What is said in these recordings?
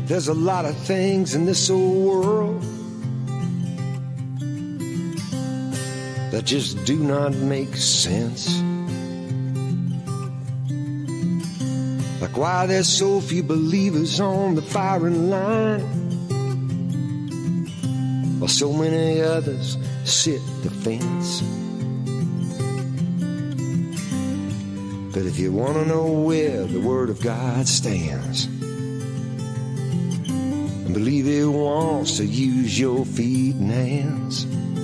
There's a lot of things in this old world that just do not make sense. Like why there's so few believers on the firing line, while so many others sit the fence. But if you want to know where the Word of God stands, and believe it wants to use your feet and hands,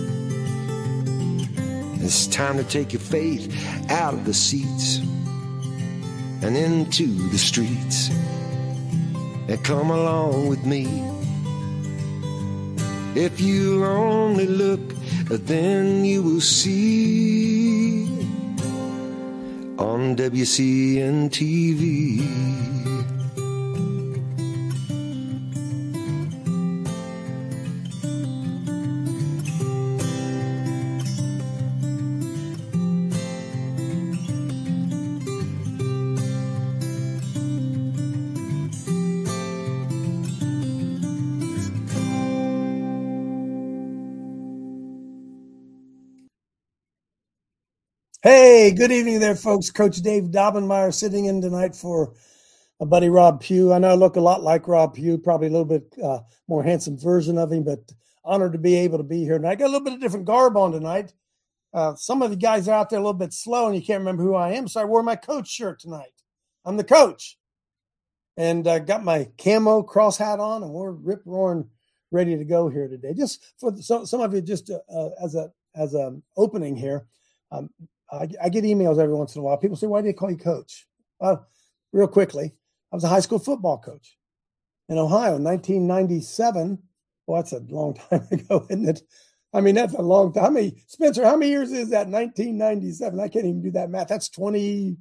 it's time to take your faith out of the seats and into the streets, and come along with me. If you only look, then you will see on WCN TV. Hey, good evening there, folks. Coach Dave Daubenmire sitting in tonight for my buddy Rob Pugh. I know I look a lot like Rob Pugh, probably a little bit more handsome version of him, but honored to be able to be here. And I got a little bit of different garb on tonight. Some of the guys are out there a little bit slow, and you can't remember who I am, so I wore my coach shirt tonight. I'm the coach. And got my camo cross hat on, and we're rip-roaring ready to go here today. Just for some of you, just as an opening here, I get emails every once in a while. People say, why do they call you coach? Real quickly, I was a high school football coach in Ohio in 1997. Well, that's a long time ago, isn't it? I mean, that's a long time. Spencer, how many years is that? 1997. I can't even do that math. That's 28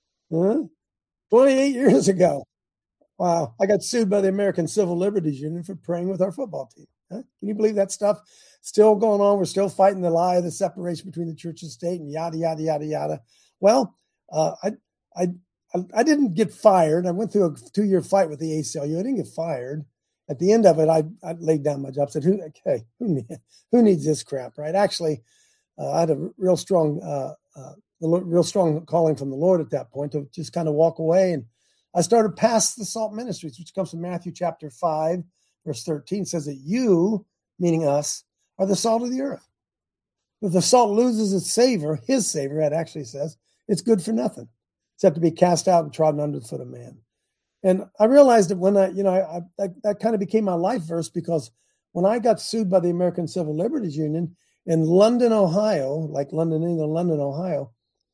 years ago. Wow. I got sued by the American Civil Liberties Union for praying with our football team. Huh? Can you believe that stuff? Still going on. We're still fighting the lie of the separation between the church and state and yada, yada, yada, yada. Well, I didn't get fired. I went through a 2-year fight with the ACLU. I didn't get fired. At the end of it, I laid down my job, said, who needs this crap, right? Actually, I had a real strong calling from the Lord at that point to just kind of walk away. And I started Pass the Salt Ministries, which comes from Matthew chapter 5, verse 13, says that you, meaning us, are the salt of the earth. If the salt loses its savor, his savor, it actually says, it's good for nothing, except to be cast out and trodden under the foot of man. And I realized that when that kind of became my life verse, because when I got sued by the American Civil Liberties Union in London, Ohio, like London, England, London, Ohio,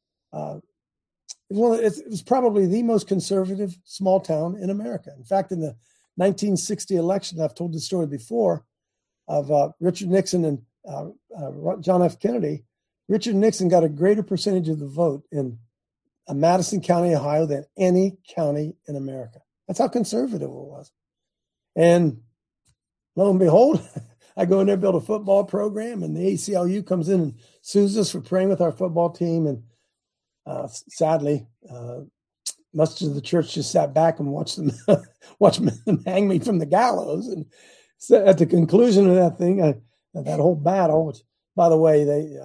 it was probably the most conservative small town in America. In fact, in the 1960 election, I've told this story before, of Richard Nixon and John F. Kennedy. Richard Nixon got a greater percentage of the vote in Madison County, Ohio, than any county in America. That's how conservative it was. And lo and behold, I go in there, build a football program, and the ACLU comes in and sues us for praying with our football team. And sadly, much of the church just sat back and watched them hang me from the gallows. And so at the conclusion of that thing, that whole battle, which, by the way,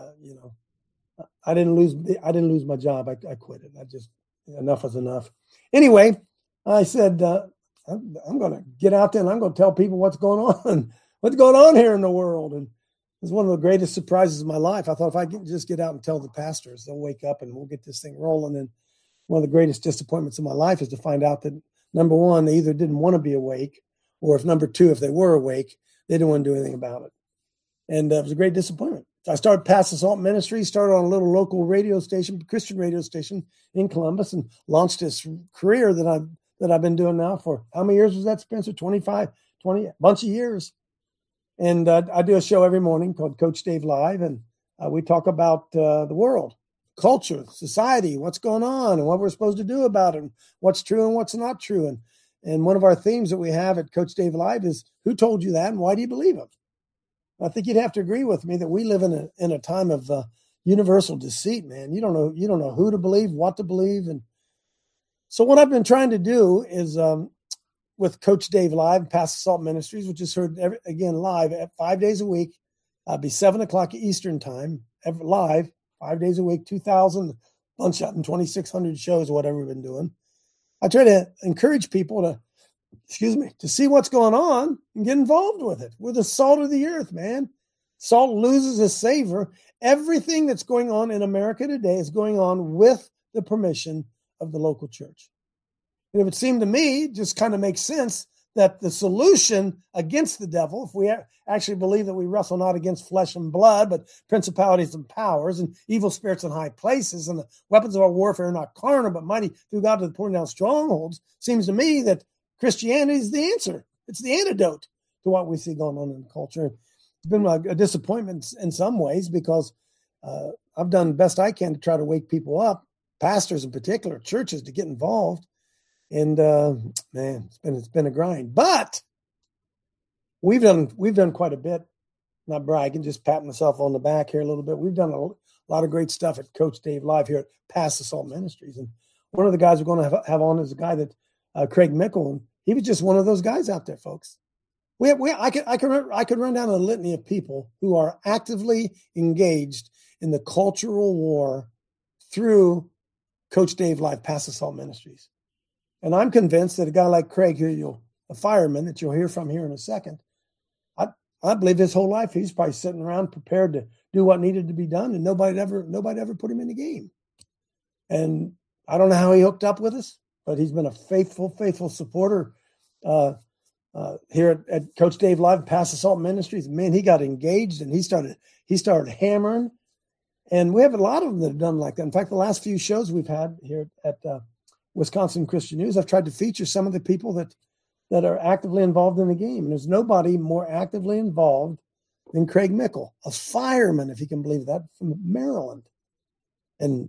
I didn't lose my job. I quit it. Enough was enough. Anyway, I said, I'm going to get out there and I'm going to tell people what's going on here in the world. And it was one of the greatest surprises of my life. I thought if I can just get out and tell the pastors, they'll wake up and we'll get this thing rolling. And one of the greatest disappointments of my life is to find out that, number one, they either didn't want to be awake, or if number two, if they were awake, they didn't want to do anything about it. And it was a great disappointment. So I started Pass the Salt Ministry, started on a little local radio station, Christian radio station in Columbus, and launched this career that I've been doing now for how many years was that, Spencer? 20, a bunch of years. And I do a show every morning called Coach Dave Live, and we talk about the world, culture, society, what's going on, and what we're supposed to do about it, and what's true and what's not true. And one of our themes that we have at Coach Dave Live is, who told you that and why do you believe it? I think you'd have to agree with me that we live in a time of universal deceit, man. You don't know who to believe, what to believe. And so what I've been trying to do is with Coach Dave Live, Pass the Salt Ministries, which is heard again live at 5 days a week. Be 7 o'clock Eastern time, live 5 days a week, 2,000, bunch of them, 2,600 shows, whatever we've been doing. I try to encourage people to see what's going on and get involved with it. We're the salt of the earth, man. Salt loses its savor. Everything that's going on in America today is going on with the permission of the local church. And it would seem to me, just kind of makes sense, that the solution against the devil, if we actually believe that we wrestle not against flesh and blood, but principalities and powers and evil spirits in high places, and the weapons of our warfare are not carnal, but mighty through God to the pulling down strongholds, seems to me that Christianity is the answer. It's the antidote to what we see going on in the culture. It's been a disappointment in some ways because I've done the best I can to try to wake people up, pastors in particular, churches, to get involved. And man, it's been a grind. But we've done quite a bit. Not bragging, just patting myself on the back here a little bit. We've done a lot of great stuff at Coach Dave Live here at Pass the Salt Ministries. And one of the guys we're going to have on is a guy that Craig Mickle, and he was just one of those I could run down a litany of people who are actively engaged in the cultural war through Coach Dave Live, Pass the Salt Ministries. And I'm convinced that a guy like Craig here, a fireman that you'll hear from here in a second, I believe his whole life he's probably sitting around prepared to do what needed to be done, and nobody ever put him in the game. And I don't know how he hooked up with us, but he's been a faithful supporter here at Coach Dave Live, Pass the Salt Ministries. Man, he got engaged and he started hammering. And we have a lot of them that have done like that. In fact, the last few shows we've had here at Wisconsin Christian News, I've tried to feature some of the people that are actively involved in the game. And there's nobody more actively involved than Craig Mickle, a fireman, if you can believe that, from Maryland. And,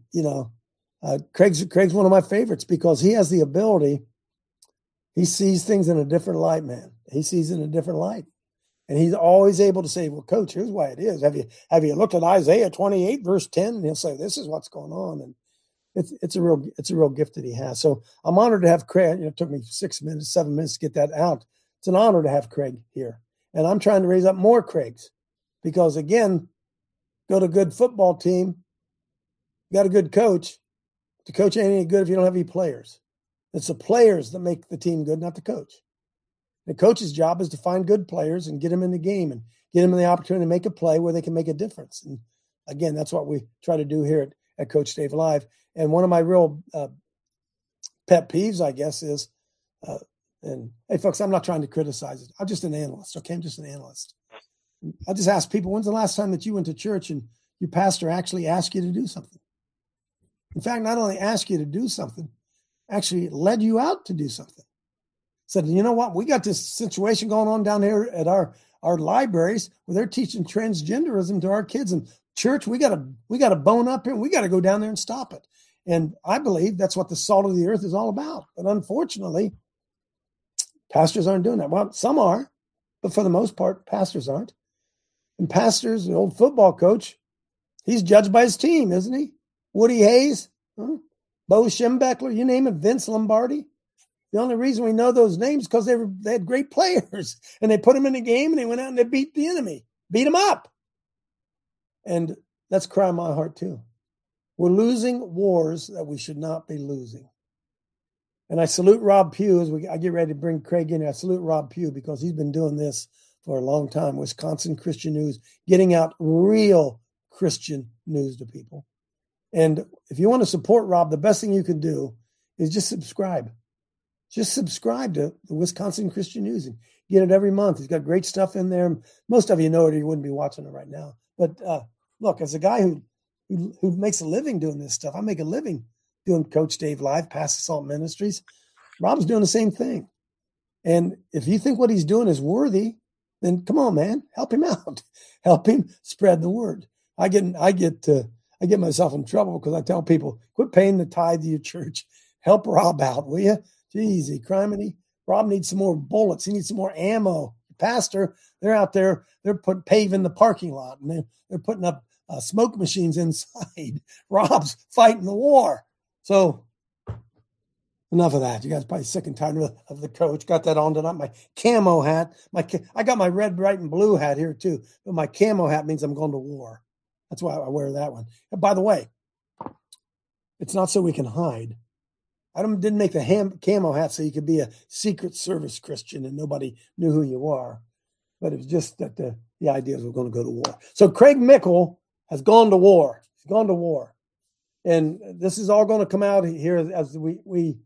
Craig's one of my favorites because he has the ability. He sees things in a different light, man. He sees it in a different light. And he's always able to say, well, Coach, here's why it is. Have you looked at Isaiah 28, verse 10? And he'll say, this is what's going on. And it's a real gift that he has. So I'm honored to have Craig. It took me 7 minutes to get that out. It's an honor to have Craig here. And I'm trying to raise up more Craigs because, again, go to a good football team, got a good coach. The coach ain't any good if you don't have any players. It's the players that make the team good, not the coach. The coach's job is to find good players and get them in the game and get them the opportunity to make a play where they can make a difference. And again, that's what we try to do here at Coach Dave Live. And one of my real pet peeves, I guess, is, and hey, folks, I'm not trying to criticize it. I'm just an analyst, okay? I'm just an analyst. I just ask people, when's the last time that you went to church and your pastor actually asked you to do something? In fact, not only asked you to do something, actually led you out to do something. Said, you know what? We got this situation going on down here at our libraries where they're teaching transgenderism to our kids. And church, we got to bone up here. We got to go down there and stop it. And I believe that's what the salt of the earth is all about. But unfortunately, pastors aren't doing that. Well, some are, but for the most part, pastors aren't. And pastors, the old football coach, he's judged by his team, isn't he? Woody Hayes, Bo Schembechler, you name it, Vince Lombardi. The only reason we know those names is because they had great players, and they put them in the game, and they went out and they beat the enemy, beat them up. And that's cry in my heart too. We're losing wars that we should not be losing. And I salute Rob Pugh as I get ready to bring Craig in. I salute Rob Pugh because he's been doing this for a long time. Wisconsin Christian News, getting out real Christian news to people. And if you want to support Rob, the best thing you can do is just subscribe. Just subscribe to the Wisconsin Christian News and get it every month. He's got great stuff in there. Most of you know it or you wouldn't be watching it right now. But look, as a guy who makes a living doing this stuff, I make a living doing Coach Dave Live, Pass the Salt Ministries. Rob's doing the same thing. And if you think what he's doing is worthy, then come on, man, help him out. Help him spread the word. I get myself in trouble because I tell people, quit paying the tithe to your church. Help Rob out, will you? Jeez, criminy. Rob needs some more bullets. He needs some more ammo. Pastor, they're out there, they're paving the parking lot, and they're putting up smoke machines inside. Rob's fighting the war. So Enough of that. You guys are probably sick and tired of the coach. Got that on tonight. My camo hat. I got my red, white, and blue hat here too. But my camo hat means I'm going to war. That's why I wear that one. And by the way, it's not so we can hide. I didn't make the camo hat so you could be a Secret Service Christian and nobody knew who you are. But it was just that the idea is we're going to go to war. So Craig Mickle has gone to war. He's gone to war. And this is all going to come out here as we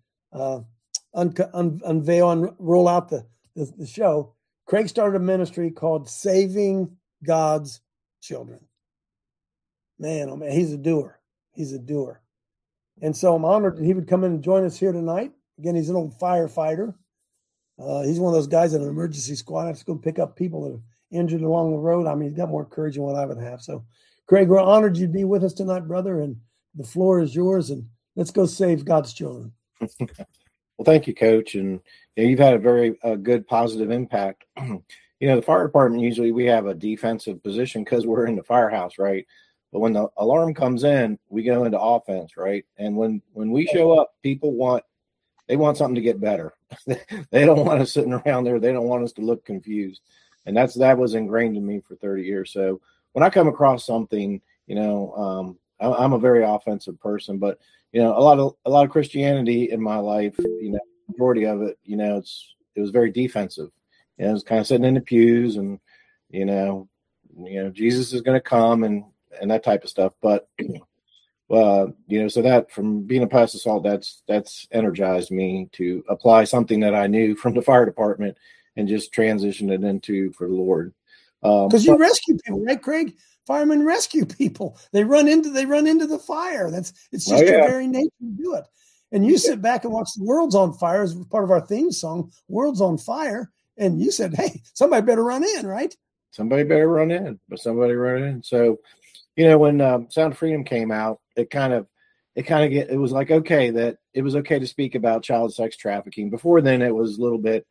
unveil and roll out the show. Craig started a ministry called Saving God's Children. Man, oh man, he's a doer. He's a doer. And so I'm honored that he would come in and join us here tonight. Again, he's an old firefighter. He's one of those guys in an emergency squad. I have to go pick up people that are injured along the road. I mean, he's got more courage than what I would have. So, Craig, we're honored you'd be with us tonight, brother. And the floor is yours. And let's go save God's children. Well, thank you, Coach. And you've had a very good positive impact. The fire department, usually we have a defensive position because we're in the firehouse, right? But when the alarm comes in, we go into offense, right? And when we show up, people want something to get better. They don't want us sitting around there. They don't want us to look confused. And that was ingrained in me for 30 years. So when I come across something, I'm a very offensive person, but a lot of Christianity in my life, majority of it, it was very defensive. It was kind of sitting in the pews and, Jesus is going to come and that type of stuff. But, so that from being a pastor salt, that's energized me to apply something that I knew from the fire department and just transition it into for the Lord. Because you rescue people, right, Craig? Firemen rescue people. They run into the fire. It's just your very nature to do it. And you sit back and watch The World's on Fire as part of our theme song, World's on Fire. And you said, hey, somebody better run in, right? Somebody better run in, but somebody run in. So, when Sound of Freedom came out, it was like, okay, that it was okay to speak about child sex trafficking. Before then it was a little bit,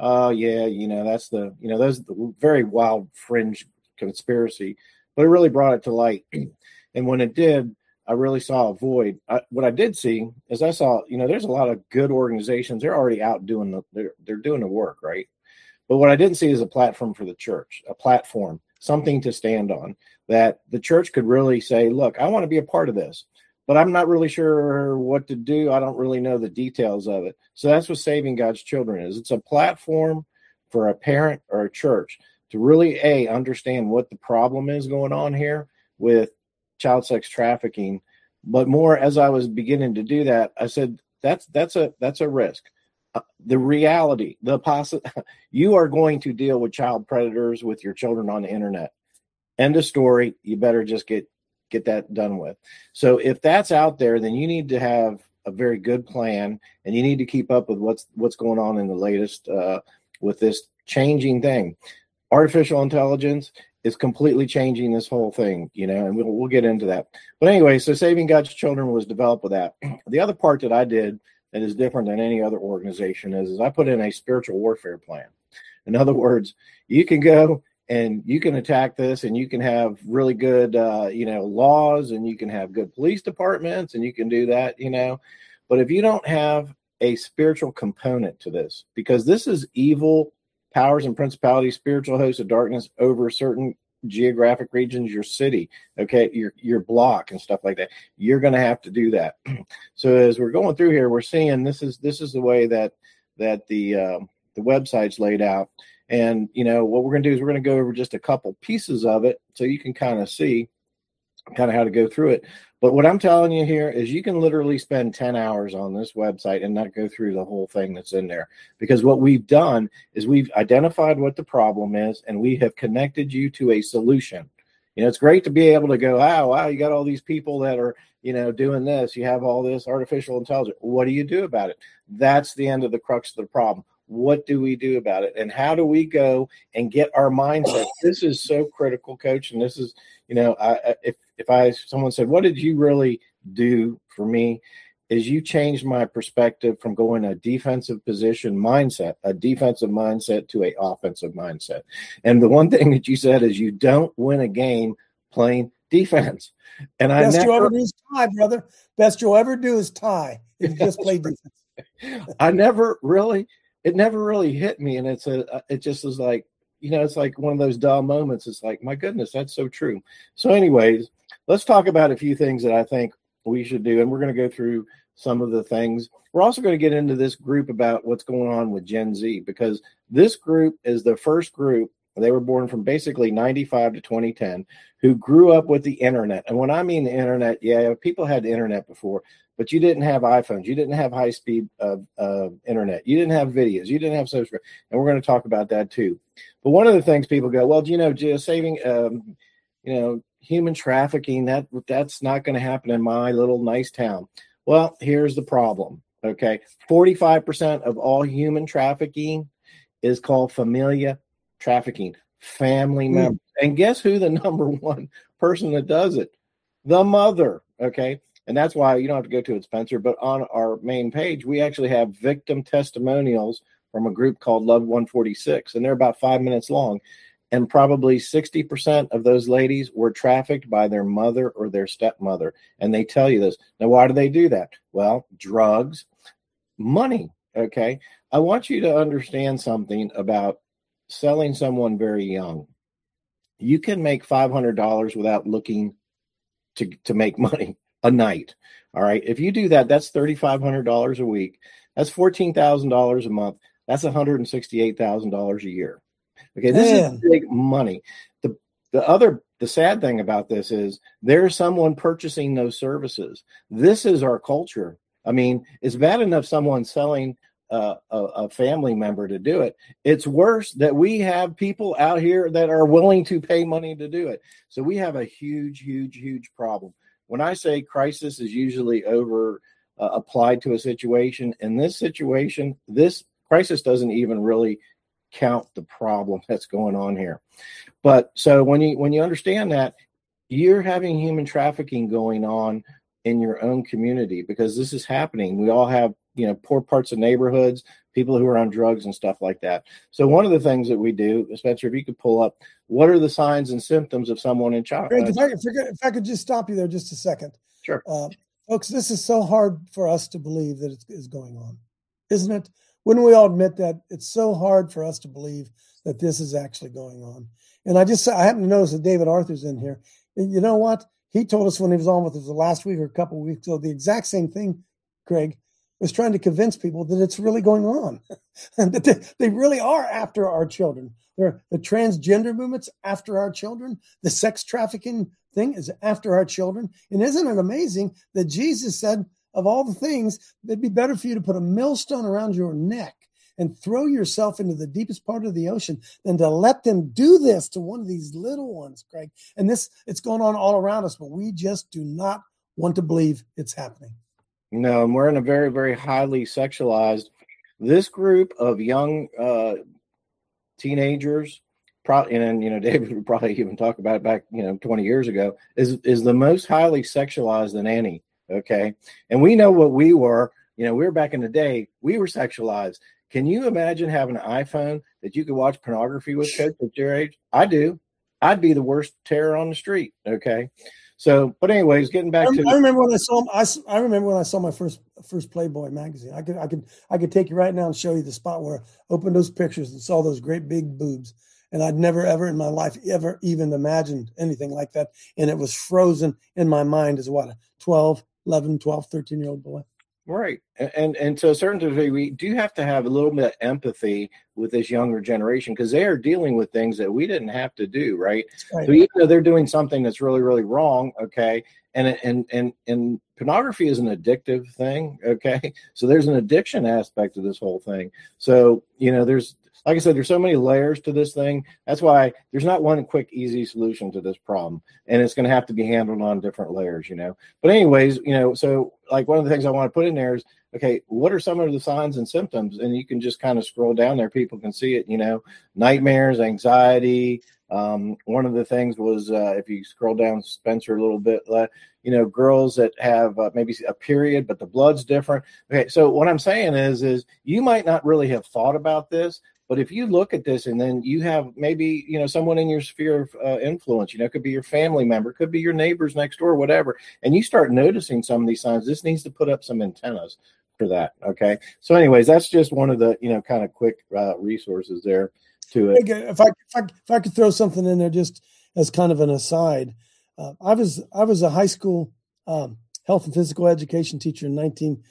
that's those the very wild fringe conspiracy, but it really brought it to light. And when it did, I really saw a void. What I did see is I saw, there's a lot of good organizations. They're already out doing they're doing the work, right? But what I didn't see is a platform for the church, a platform, something to stand on, that the church could really say, look, I want to be a part of this, but I'm not really sure what to do. I don't really know the details of it. So that's what Saving God's Children is. It's a platform for a parent or a church to really, understand what the problem is going on here with child sex trafficking. But more, as I was beginning to do that, I said, that's a risk. The reality, you are going to deal with child predators with your children on the internet. End of story. You better just get that done with. So if that's out there, then you need to have a very good plan, and you need to keep up with what's going on in the latest with this changing thing. Artificial intelligence is completely changing this whole thing, and we'll get into that. But anyway, so Saving God's Children was developed with that. The other part that I did that is different than any other organization is I put in a spiritual warfare plan. In other words, you can go and you can attack this, and you can have really good, laws, and you can have good police departments, and you can do that, But if you don't have a spiritual component to this, because this is evil powers and principalities, spiritual hosts of darkness over certain geographic regions, your city, okay, your block and stuff like that, you're going to have to do that. So as we're going through here, we're seeing this is the way that the website's laid out. And, what we're going to do is we're going to go over just a couple pieces of it so you can kind of see how to go through it. But what I'm telling you here is you can literally spend 10 hours on this website and not go through the whole thing that's in there. Because what we've done is we've identified what the problem is, and we have connected you to a solution. It's great to be able to go, wow, you got all these people that are, doing this. You have all this artificial intelligence. What do you do about it? That's the end of the crux of the problem. What do we do about it? And how do we go and get our mindset? This is so critical, Coach. And this is, if someone said, what did you really do for me? Is you changed my perspective from going a defensive mindset to a offensive mindset. And the one thing that you said is you don't win a game playing defense. And Best you'll ever do is tie, brother. Best you'll ever do is tie if you just play defense. it never really hit me. And it just was like, it's like one of those dull moments. It's like, my goodness, that's so true. So anyways, let's talk about a few things that I think we should do. And we're going to go through some of the things. We're also going to get into this group about what's going on with Gen Z, because this group is the first group. They were born from basically 95 to 2010 who grew up with the internet. And when I mean the internet, yeah, people had the internet before, but you didn't have iPhones. You didn't have high-speed internet. You didn't have videos. You didn't have social. And we're going to talk about that too. But one of the things people go, well, saving, human trafficking, that's not going to happen in my little nice town. Well, here's the problem. Okay. 45% of all human trafficking is called familia trafficking, family members. And guess who the number one person that does it? The mother. Okay. And that's why you don't have to go to it, Spencer, but on our main page, we actually have victim testimonials from a group called Love 146, and they're about 5 minutes long. And probably 60% of those ladies were trafficked by their mother or their stepmother. And they tell you this. Now, why do they do that? Well, drugs, money. Okay. I want you to understand something about selling someone very young. You can make $500 without looking to make money a night. All right. If you do that, that's $3,500 a week. That's $14,000 a month. That's $168,000 a year. Okay. This is big money. The sad thing about this is there's someone purchasing those services. This is our culture. I mean, it's bad enough someone selling a family member to do it. It's worse that we have people out here that are willing to pay money to do it. So we have a huge, huge, huge problem. When I say crisis is usually applied to a situation, in this situation, this crisis doesn't even really count the problem that's going on here. But so when you understand that, you're having human trafficking going on in your own community, because this is happening. We all have, poor parts of neighborhoods, people who are on drugs and stuff like that. So one of the things that we do, Spencer, if you could pull up, what are the signs and symptoms of someone in child? Greg, if I could just stop you there just a second. Sure. Folks, this is so hard for us to believe that it is going on, isn't it? Wouldn't we all admit that it's so hard for us to believe that this is actually going on? And I happen to notice that David Arthur's in here. And you know what? He told us when he was on with us the last week or a couple of weeks ago, the exact same thing, Craig, was trying to convince people that it's really going on and that they really are after our children. The transgender movement's after our children. The sex trafficking thing is after our children. And isn't it amazing that Jesus said, of all the things, it'd be better for you to put a millstone around your neck and throw yourself into the deepest part of the ocean than to let them do this to one of these little ones, Craig. And it's going on all around us, but we just do not want to believe it's happening. No, and we're in a very, very highly sexualized. This group of young teenagers, and David would probably even talk about it back, 20 years ago, is the most highly sexualized than any. Okay. And we know what we were, we were back in the day, we were sexualized. Can you imagine having an iPhone that you could watch pornography with, Coach, at your age? I do. I'd be the worst terror on the street. Okay. So, but anyways, getting back to. I remember when I saw my first Playboy magazine. I could take you right now and show you the spot where I opened those pictures and saw those great big boobs. And I'd never, ever in my life ever even imagined anything like that. And it was frozen in my mind as what, a 13-year-old boy. Right. And to a certain degree, we do have to have a little bit of empathy with this younger generation, because they are dealing with things that we didn't have to do. Right. So even though they're doing something that's really, really wrong. Okay. And pornography is an addictive thing. Okay. So there's an addiction aspect to this whole thing. So, there's, like I said, there's so many layers to this thing. That's why there's not one quick, easy solution to this problem. And it's going to have to be handled on different layers, But anyways, so like one of the things I want to put in there is, okay, what are some of the signs and symptoms? And you can just kind of scroll down there. People can see it, nightmares, anxiety. One of the things was, if you scroll down, Spencer, a little bit, girls that have maybe a period, but the blood's different. Okay. So what I'm saying is you might not really have thought about this, but if you look at this and then you have maybe, someone in your sphere of influence, it could be your family member, could be your neighbors next door, whatever, and you start noticing some of these signs, this needs to put up some antennas. for that. Okay. So anyways, that's just one of the, kind of quick resources there to it. If I could throw something in there just as kind of an aside, I was a high school health and physical education teacher in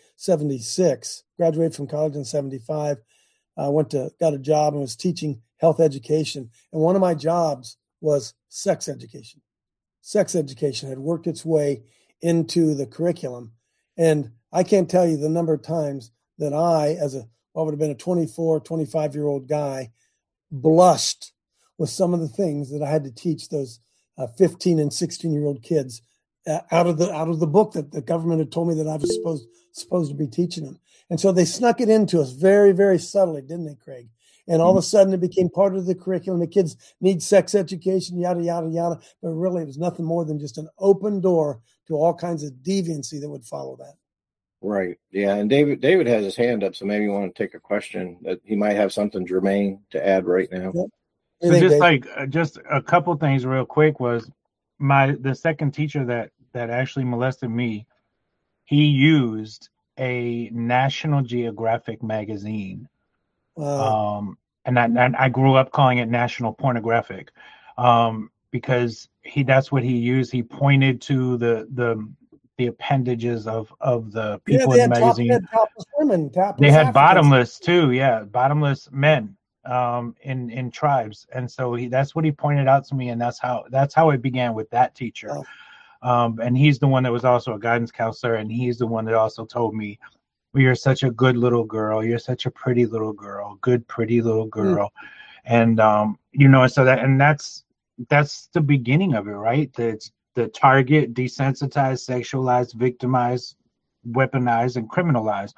1976, graduated from college in 75. Got a job and was teaching health education. And one of my jobs was sex education. Sex education had worked its way into the curriculum. And I can't tell you the number of times that I, as what would have been a 24, 25-year-old guy, blushed with some of the things that I had to teach those 15 and 16-year-old kids out of the book that the government had told me that I was supposed to be teaching them. And so they snuck it into us very, very subtly, didn't they, Craig? And all of a sudden it became part of the curriculum. The kids need sex education, yada, yada, yada. But really it was nothing more than just an open door to all kinds of deviancy that would follow that. Right. Yeah. And David has his hand up, so maybe you want to take a question that he might have something germane to add right now. Yep. So just a couple things real quick was the second teacher that actually molested me, he used a National Geographic magazine. Wow. And I grew up calling it National Pornographic, because that's what he used. He pointed to the appendages of the people in the magazine. Topless women, they had Africans. bottomless too. Yeah. Bottomless men, in tribes. And so that's what he pointed out to me. And that's how it began with that teacher. Oh. And he's the one that was also a guidance counselor. And he's the one that also told me, well, you're such a good little girl. You're such a pretty little girl, good, pretty little girl. And, so that's the beginning of it, right? The target, desensitize, sexualize, victimize, weaponize, and criminalize.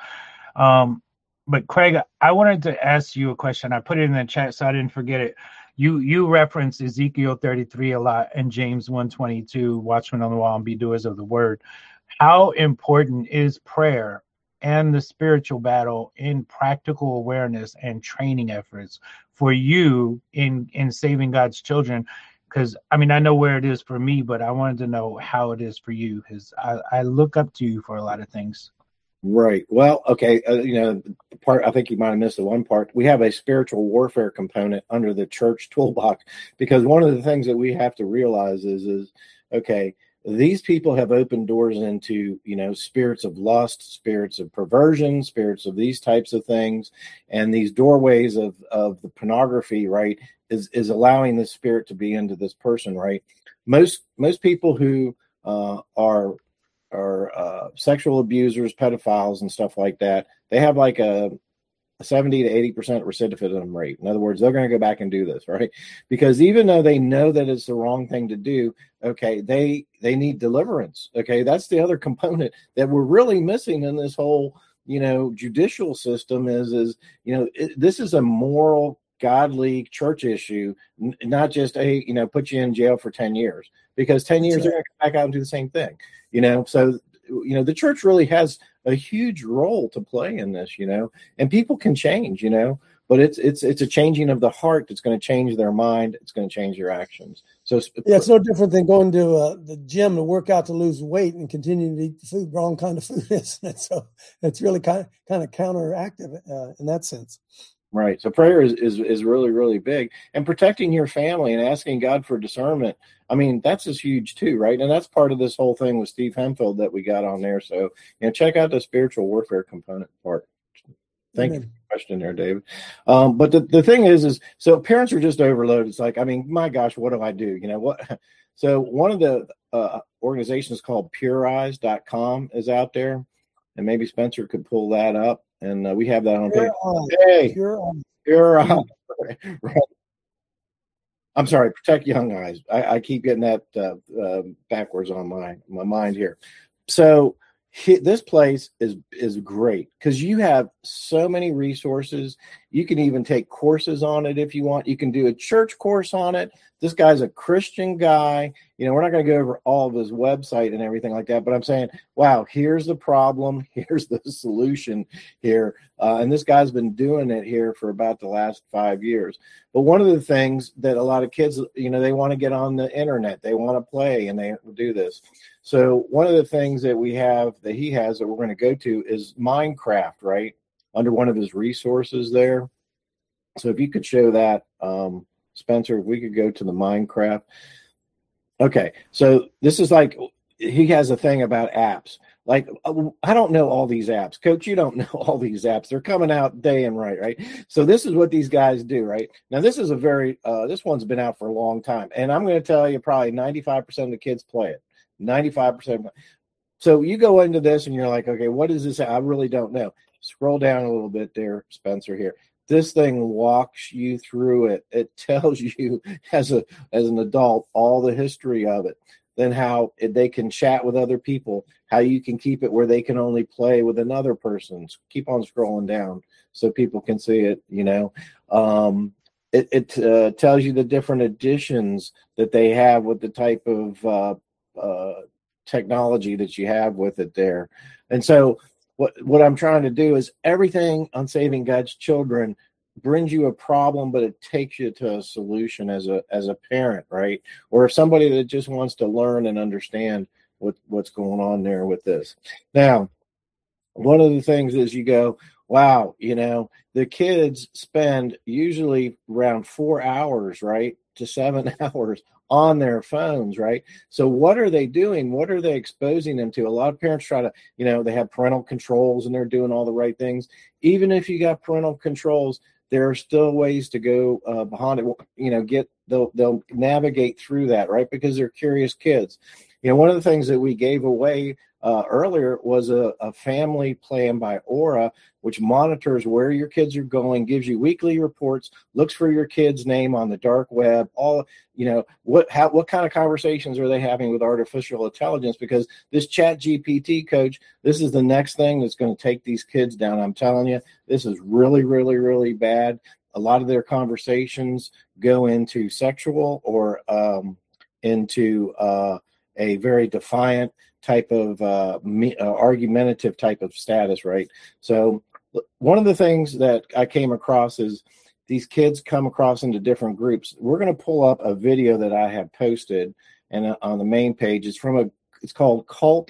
But Craig, I wanted to ask you a question. I put it in the chat so I didn't forget it. You reference Ezekiel 33 a lot and James 1:22, watchmen on the wall and be doers of the word. How important is prayer and the spiritual battle in practical awareness and training efforts for you in saving God's children? Because, I know where it is for me, but I wanted to know how it is for you, because I look up to you for a lot of things. Right. Well, okay. The part, I think you might have missed the one part. We have a spiritual warfare component under the church toolbox, because one of the things that we have to realize is okay, these people have opened doors into, spirits of lust, spirits of perversion, spirits of these types of things. And these doorways of the pornography, right, is allowing the spirit to be into this person, right? Most people who are sexual abusers, pedophiles, and stuff like that, they have like a 70 to 80% recidivism rate. In other words, they're going to go back and do this, right? Because even though they know that it's the wrong thing to do, okay, they need deliverance. Okay, that's the other component that we're really missing in this whole, judicial system is this is a moral, godly church issue, not just put you in jail for 10 years, because 10 years they're going to come back out and do the same thing. So the church really has a huge role to play in this, and people can change, but it's a changing of the heart that's going to change their mind. It's going to change their actions. So it's no different than going to the gym to work out to lose weight and continuing to eat the food, wrong kind of food, isn't it? So it's really kind of counteractive in that sense. Right. So prayer is really, really big, and protecting your family and asking God for discernment. That's as huge too, right? And that's part of this whole thing with Steve Hempfield that we got on there. So, check out the spiritual warfare component part. Thank you for the question there, David. But the thing is so parents are just overloaded. It's like, my gosh, what do I do? What? So one of the organizations called pureeyes.com is out there, and maybe Spencer could pull that up. And we have that on Facebook. Pure Eyes. Right. I'm sorry, Protect Young Eyes. I keep getting that backwards on my mind here. So this place is great because you have so many resources. You can even take courses on it if you want. You can do a church course on it. This guy's a Christian guy. We're not going to go over all of his website and everything like that, but I'm saying, wow, here's the problem. Here's the solution here. And this guy's been doing it here for about the last 5 years. But one of the things that a lot of kids, they want to get on the internet. They want to play and they do this. So one of the things that we have that he has that we're going to go to is Minecraft, right? Under one of his resources there. So if you could show that, Spencer, if we could go to the Minecraft. Okay, so this is like, he has a thing about apps. Like, I don't know all these apps. Coach, you don't know all these apps. They're coming out day and right? So this is what these guys do, right? Now, this is this one's been out for a long time. And I'm going to tell you probably 95% of the kids play it. 95%. So you go into this and you're like, okay, what is this? I really don't know. Scroll down a little bit there, Spencer, here. This thing walks you through it. It tells you as an adult all the history of it, then how they can chat with other people, how you can keep it where they can only play with another person. Keep on scrolling down so people can see it, It tells you the different editions that they have with the type of technology that you have with it there. And so what I'm trying to do is everything on Saving God's Children brings you a problem, but it takes you to a solution as a parent, right? Or if somebody that just wants to learn and understand what's going on there with this. Now, one of the things is you go, wow, the kids spend usually around 4 hours, right, to 7 hours on their phones, right? So what are they doing? What are they exposing them to? A lot of parents try to, they have parental controls and they're doing all the right things. Even if you got parental controls, there are still ways to go behind it, they'll navigate through that, right? Because they're curious kids. One of the things that we gave away earlier was a family plan by Aura, which monitors where your kids are going, gives you weekly reports, looks for your kid's name on the dark web, all, what kind of conversations are they having with artificial intelligence? Because this Chat GPT, Coach, this is the next thing that's going to take these kids down. I'm telling you, this is really, really, really bad. A lot of their conversations go into sexual or into a very defiant type of argumentative type of status, right? So one of the things that I came across is these kids come across into different groups. We're going to pull up a video that I have posted and on the main page. It's called Cult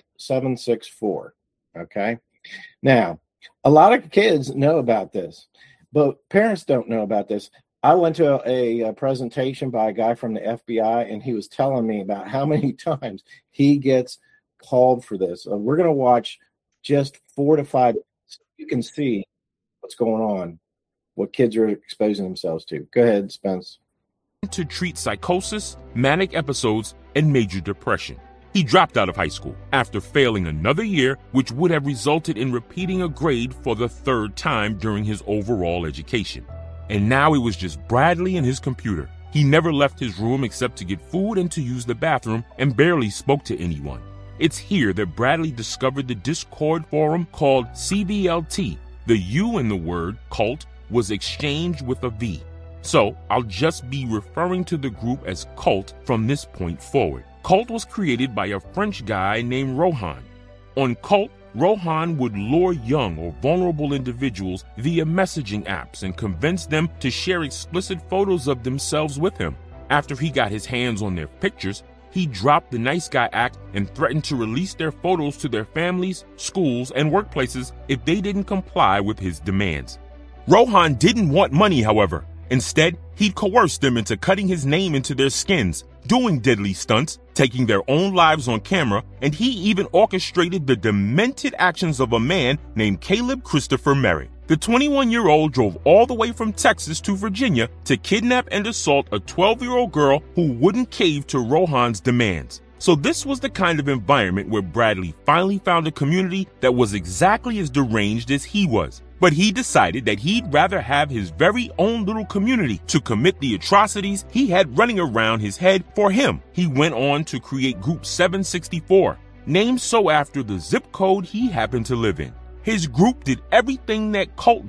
764. Okay. Now, a lot of kids know about this, but parents don't know about this. I went to a presentation by a guy from the FBI, and he was telling me about how many times he gets called for this. We're going to watch just 4 to 5 so you can see what's going on, what kids are exposing themselves to. Go ahead, Spence. To treat psychosis, manic episodes, and major depression. He dropped out of high school after failing another year, which would have resulted in repeating a grade for the 3rd time during his overall education. And now it was just Bradley and his computer. He never left his room except to get food and to use the bathroom, and barely spoke to anyone. It's here that Bradley discovered the Discord forum called CBLT. The U in the word cult was exchanged with a V. So I'll just be referring to the group as Cult from this point forward. Cult was created by a French guy named Rohan. On Cult, Rohan would lure young or vulnerable individuals via messaging apps and convince them to share explicit photos of themselves with him. After he got his hands on their pictures, he dropped the nice guy act and threatened to release their photos to their families, schools, and workplaces if they didn't comply with his demands. Rohan didn't want money, however. Instead, he'd coerce them into cutting his name into their skins, doing deadly stunts, taking their own lives on camera, and he even orchestrated the demented actions of a man named Caleb Christopher Merritt. The 21-year-old drove all the way from Texas to Virginia to kidnap and assault a 12-year-old girl who wouldn't cave to Rohan's demands. So this was the kind of environment where Bradley finally found a community that was exactly as deranged as he was. But he decided that he'd rather have his very own little community to commit the atrocities he had running around his head for him. He went on to create Group 764, named so after the zip code he happened to live in. His group did everything that Cult did,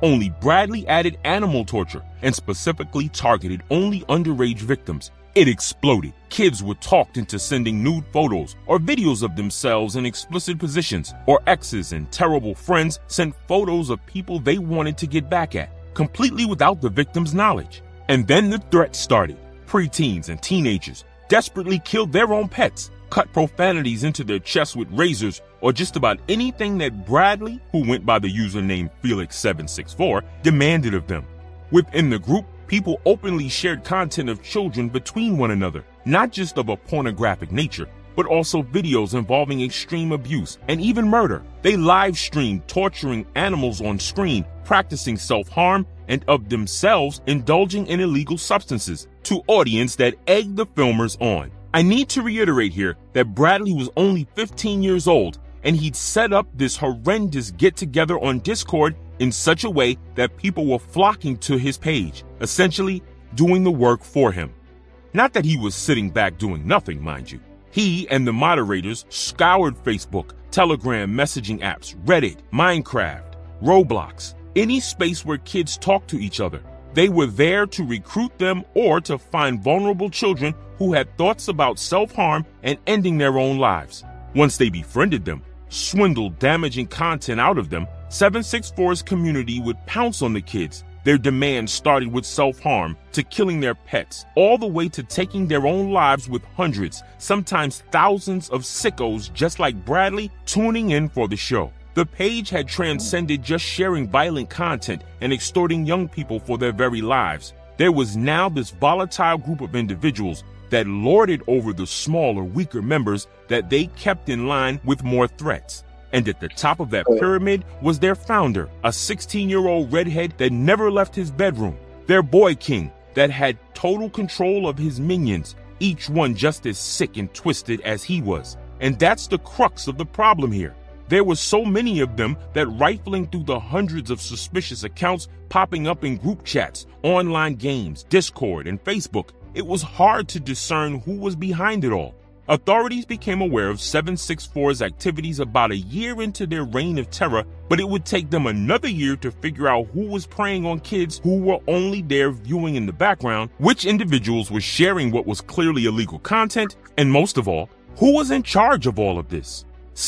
only Bradley added animal torture and specifically targeted only underage victims. It exploded. Kids were talked into sending nude photos or videos of themselves in explicit positions, or exes and terrible friends sent photos of people they wanted to get back at, completely without the victim's knowledge. And then the threats started. Preteens and teenagers desperately killed their own pets, cut profanities into their chests with razors, or just about anything that Bradley, who went by the username Felix764, demanded of them. Within the group, people openly shared content of children between one another, not just of a pornographic nature, but also videos involving extreme abuse and even murder. They live streamed torturing animals on screen, practicing self-harm, and of themselves indulging in illegal substances to audience that egged the filmers on. I need to reiterate here that Bradley was only 15 years old, and he'd set up this horrendous get-together on Discord in such a way that people were flocking to his page, essentially doing the work for him. Not that he was sitting back doing nothing, mind you. He and the moderators scoured Facebook, Telegram messaging apps, Reddit, Minecraft, Roblox, any space where kids talk to each other. They were there to recruit them or to find vulnerable children who had thoughts about self-harm and ending their own lives. Once they befriended them, swindled damaging content out of them, 764's community would pounce on the kids. Their demands started with self-harm to killing their pets, all the way to taking their own lives, with hundreds, sometimes thousands of sickos just like Bradley tuning in for the show. The page had transcended just sharing violent content and extorting young people for their very lives. There was now this volatile group of individuals that lorded over the smaller, weaker members that they kept in line with more threats. And at the top of that pyramid was their founder, a 16-year-old redhead that never left his bedroom. Their boy king that had total control of his minions, each one just as sick and twisted as he was. And that's the crux of the problem here. There were so many of them that rifling through the hundreds of suspicious accounts popping up in group chats, online games, Discord, and Facebook, it was hard to discern who was behind it all. Authorities became aware of 764's activities about a year into their reign of terror, but it would take them another year to figure out who was preying on kids who were only there viewing in the background, which individuals were sharing what was clearly illegal content, and most of all, who was in charge of all of this.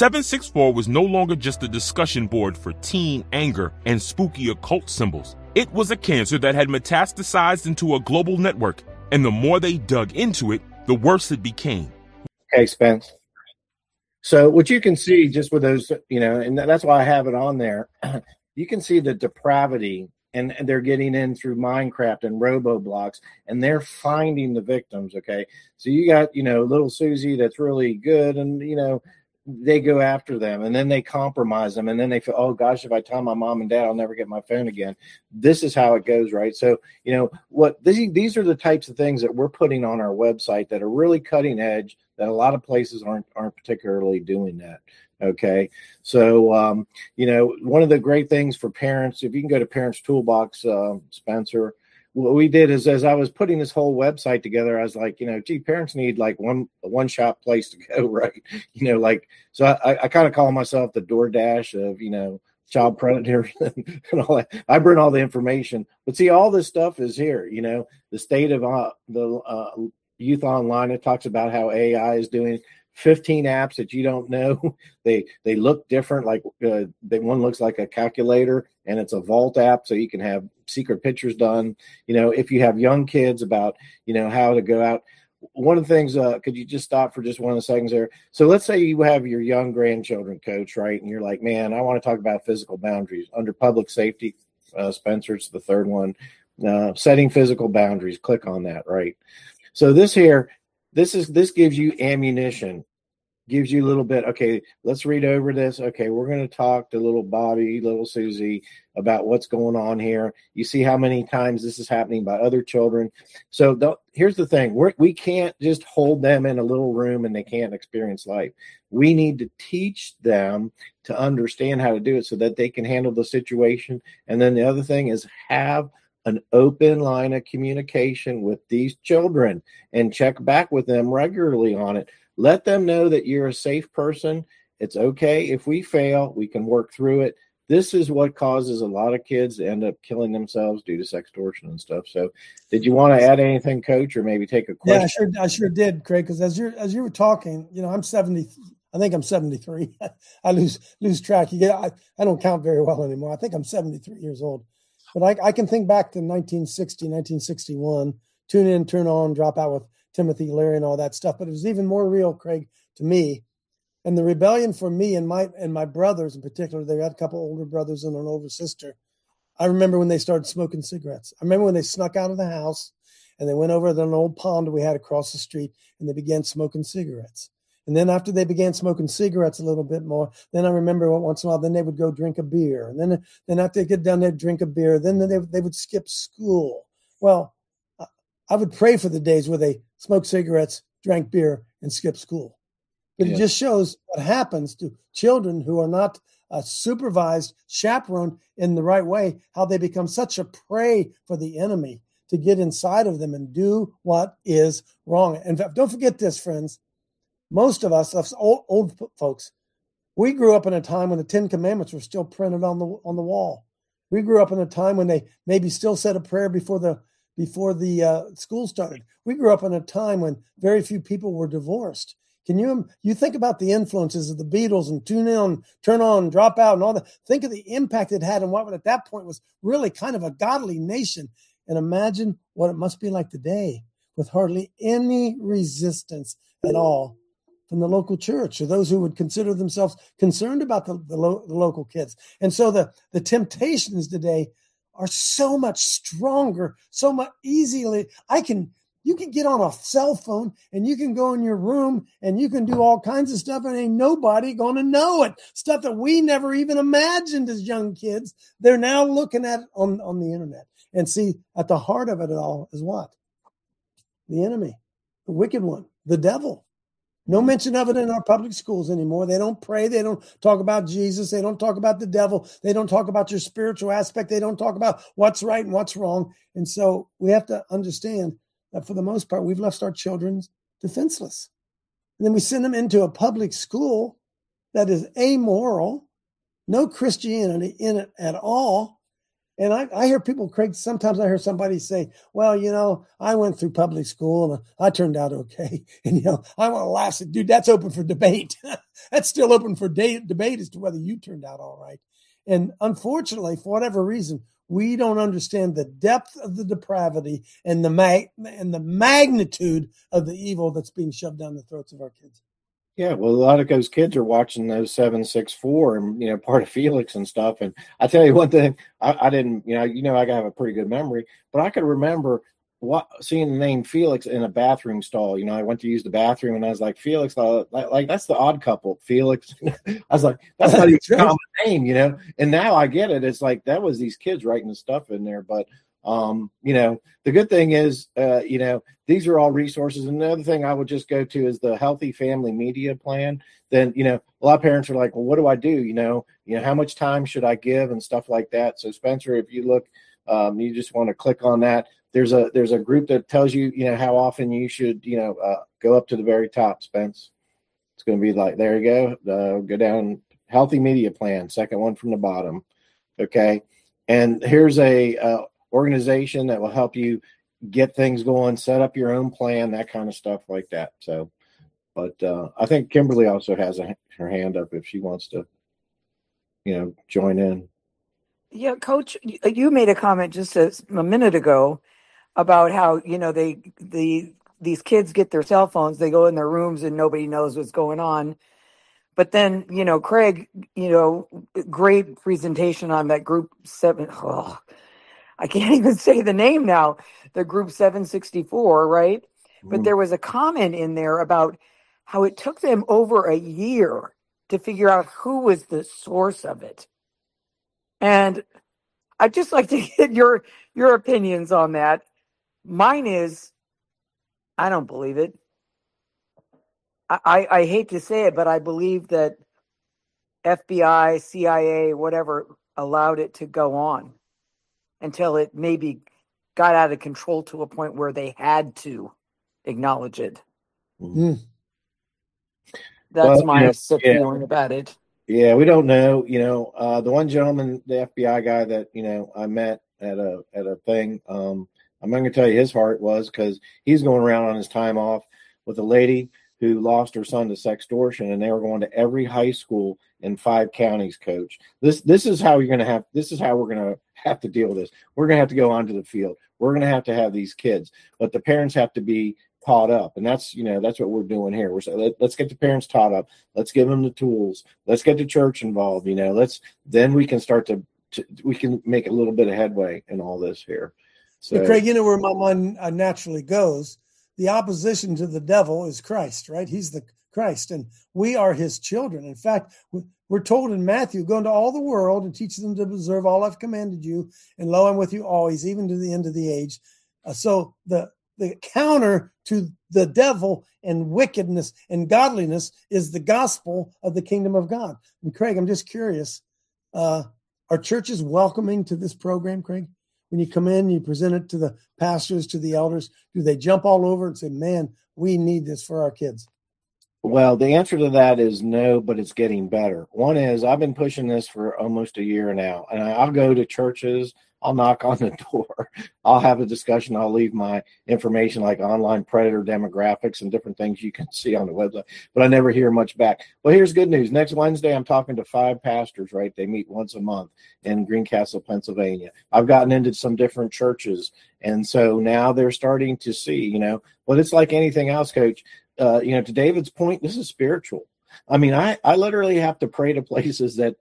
764 was no longer just a discussion board for teen anger and spooky occult symbols. It was a cancer that had metastasized into a global network, and the more they dug into it, the worse it became. Okay, Spence. So what you can see just with those, and that's why I have it on there, you can see the depravity, and they're getting in through Minecraft and Roblox, and they're finding the victims, okay? So you got, little Susie that's really good, and, they go after them, and then they compromise them, and then they feel, oh gosh, if I tell my mom and dad, I'll never get my phone again. This is how it goes, right? So, these are the types of things that we're putting on our website that are really cutting edge, that a lot of places aren't particularly doing that. Okay. So, one of the great things for parents, if you can go to Parents Toolbox, Spencer, what we did is, as I was putting this whole website together, I was like, parents need like one shop place to go, right? So I kind of call myself the DoorDash of, child predators and all that. I bring all the information, but see, all this stuff is here, the state of the Youth Online. It talks about how AI is doing 15 apps that you don't know. They look different. Like one looks like a calculator, and it's a vault app, so you can have secret pictures done. If you have young kids, about how to go out. One of the things, could you just stop for just one of the seconds there? So let's say you have your young grandchildren, Coach, right? And you're like, man, I want to talk about physical boundaries under public safety. Spencer's the third one. Setting physical boundaries. Click on that, right? So this gives you ammunition, gives you a little bit. Okay, let's read over this. Okay, we're going to talk to little Bobby, little Susie about what's going on here. You see how many times this is happening by other children. So here's the thing. We can't just hold them in a little room and they can't experience life. We need to teach them to understand how to do it so that they can handle the situation. And then the other thing is have an open line of communication with these children and check back with them regularly on it. Let them know that you're a safe person. It's okay if we fail. We can work through it. this is what causes a lot of kids to end up killing themselves due to sextortion and stuff. So did you want to add anything, Coach, or maybe take a question? Yeah, I sure did, Craig, because as you were talking, I'm 70. I think I'm 73. I lose track. I don't count very well anymore. I think I'm 73 years old. But I can think back to 1960, 1961, tune in, turn on, drop out with Timothy Leary and all that stuff. But it was even more real, Craig, to me. And the rebellion for me and my brothers in particular, they had a couple older brothers and an older sister. I remember when they started smoking cigarettes. I remember when they snuck out of the house and they went over to an old pond we had across the street and they began smoking cigarettes. And then after they began smoking cigarettes a little bit more, then I remember once in a while, then they would go drink a beer. And then after they get done, they'd drink a beer. Then they would skip school. Well, I would pray for the days where they smoked cigarettes, drank beer, and skipped school. But It just shows what happens to children who are not supervised, chaperoned in the right way, how they become such a prey for the enemy to get inside of them and do what is wrong. In fact, don't forget this, friends. Most of us old folks, we grew up in a time when the Ten Commandments were still printed on the wall. We grew up in a time when they maybe still said a prayer before the school started. We grew up in a time when very few people were divorced. Can you think about the influences of the Beatles and tune in, turn on, drop out, and all that? Think of the impact it had on what at that point was really kind of a godly nation. And imagine what it must be like today with hardly any resistance at all from the local church or those who would consider themselves concerned about the local kids. And so the temptations today are so much stronger, so much easily. You can get on a cell phone and you can go in your room and you can do all kinds of stuff and ain't nobody going to know it. Stuff that we never even imagined as young kids. They're now looking at it on the internet. And see, at the heart of it all is what? The enemy, the wicked one, the devil. No mention of it in our public schools anymore. They don't pray. They don't talk about Jesus. They don't talk about the devil. They don't talk about your spiritual aspect. They don't talk about what's right and what's wrong. And so we have to understand that for the most part, we've left our children defenseless. And then we send them into a public school that is amoral, no Christianity in it at all. And I hear people, Craig, sometimes I hear somebody say, well, I went through public school and I turned out okay. And, I want to laugh. Say, dude, that's open for debate. That's still open for debate as to whether you turned out all right. And unfortunately, for whatever reason, we don't understand the depth of the depravity and the magnitude of the evil that's being shoved down the throats of our kids. Yeah, well, a lot of those kids are watching those 764 and, part of Felix and stuff. And I tell you one thing, I didn't, I have a pretty good memory, but I could remember seeing the name Felix in a bathroom stall. I went to use the bathroom and I was like, Felix, like that's the Odd Couple, Felix. I was like, that's not even a common name, And now I get it. It's like that was these kids writing the stuff in there, but. The good thing is, these are all resources. And the other thing I would just go to is the Healthy Family Media Plan. Then, a lot of parents are like, well, what do I do? How much time should I give and stuff like that. So Spencer, if you look, you just want to click on that. There's a group that tells you, how often you should, go up to the very top, Spence. It's going to be like, there you go. Go down, Healthy Media Plan, second one from the bottom. Okay. And here's a organization that will help you get things going, set up your own plan, that kind of stuff like that. So, but I think Kimberly also has her hand up if she wants to, join in. Yeah, Coach, you made a comment just a minute ago about how, these kids get their cell phones, they go in their rooms and nobody knows what's going on. But then, Craig, great presentation on that group 7. Oh, I can't even say the name now, the group 764, right? Mm-hmm. But there was a comment in there about how it took them over a year to figure out who was the source of it. And I'd just like to get your opinions on that. Mine is, I don't believe it. I hate to say it, but I believe that FBI, CIA, whatever, allowed it to go on until it maybe got out of control to a point where they had to acknowledge it. Mm. That's my feeling about it. Yeah, we don't know. The one gentleman, the FBI guy that I met at a thing. I'm not going to tell you his heart was, because he's going around on his time off with a lady who lost her son to sextortion, and they were going to every high school in 5 counties. Coach, this is how you're going to have. This is how we're going to have to deal with this. We're going to have to go onto the field. We're going to have these kids, but the parents have to be taught up, and that's what we're doing here. We're saying, let's get the parents taught up. Let's give them the tools. Let's get the church involved. Then we can start to we can make a little bit of headway in all this here. So, Craig, where my mind naturally goes. The opposition to the devil is Christ, right? He's the Christ, and we are his children. In fact, we're told in Matthew, go into all the world and teach them to observe all I've commanded you, and lo, I'm with you always, even to the end of the age. So the counter to the devil and wickedness and godliness is the gospel of the kingdom of God. And Craig, I'm just curious, are churches welcoming to this program, Craig? When you come in, you present it to the pastors, to the elders, do they jump all over and say, man, we need this for our kids? Well, the answer to that is no, but it's getting better. One is, I've been pushing this for almost a year now, and I'll go to churches, I'll knock on the door, I'll have a discussion, I'll leave my information like online predator demographics and different things you can see on the website, but I never hear much back. Well, here's good news. Next Wednesday, I'm talking to 5 pastors, right? They meet once a month in Greencastle, Pennsylvania. I've gotten into some different churches, and so now they're starting to see, but it's like anything else, Coach. To David's point, this is spiritual. I mean, I literally have to pray to places that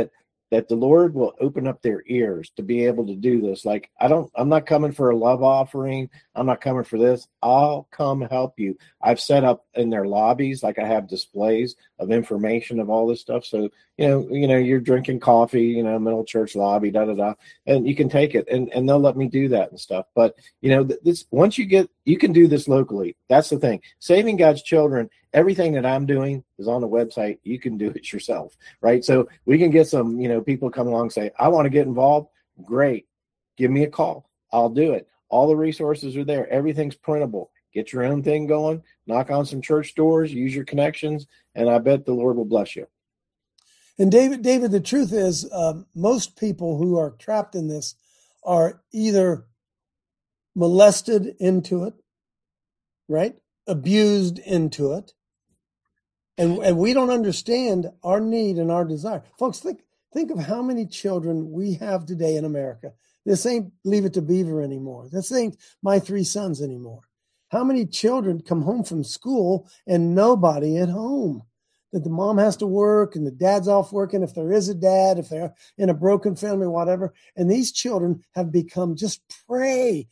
the Lord will open up their ears to be able to do this. Like, I'm not coming for a love offering. I'm not coming for this. I'll come help you. I've set up in their lobbies, like I have displays of information of all this stuff. So, you're drinking coffee, middle church lobby, and you can take it and they'll let me do that and stuff. But, this, once you can do this locally. That's the thing. Saving God's Children, everything that I'm doing is on the website. You can do it yourself, right? So we can get some, people come along and say, I want to get involved. Great. Give me a call. I'll do it. All the resources are there. Everything's printable. Get your own thing going. Knock on some church doors. Use your connections. And I bet the Lord will bless you. And David, the truth is, most people who are trapped in this are either molested into it, right? Abused into it. And we don't understand our need and our desire. Folks, think of how many children we have today in America. This ain't Leave It to Beaver anymore. This ain't My 3 Sons anymore. How many children come home from school and nobody at home? That the mom has to work and the dad's off working, if there is a dad, if they're in a broken family, whatever. And these children have become just prey